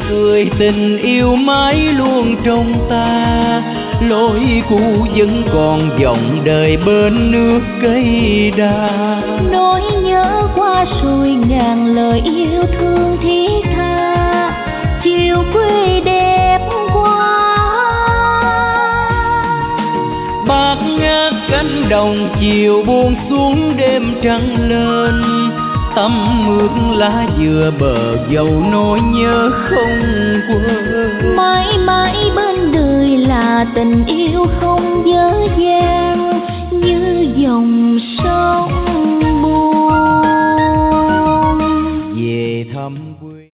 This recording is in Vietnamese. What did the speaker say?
cười tình yêu mãi luôn trong ta, lối cũ vẫn còn vọng đời bên nước cây đa. Nỗi nhớ qua rồi ngàn lời yêu thương thiết tha, chiều quê đẹp quá. Bát ngát cánh đồng chiều buông xuống đêm trăng lên, tắm mướt lá dừa bờ dầu nỗi nhớ không quên. Mãi mãi bên đời là tình yêu không dở dang.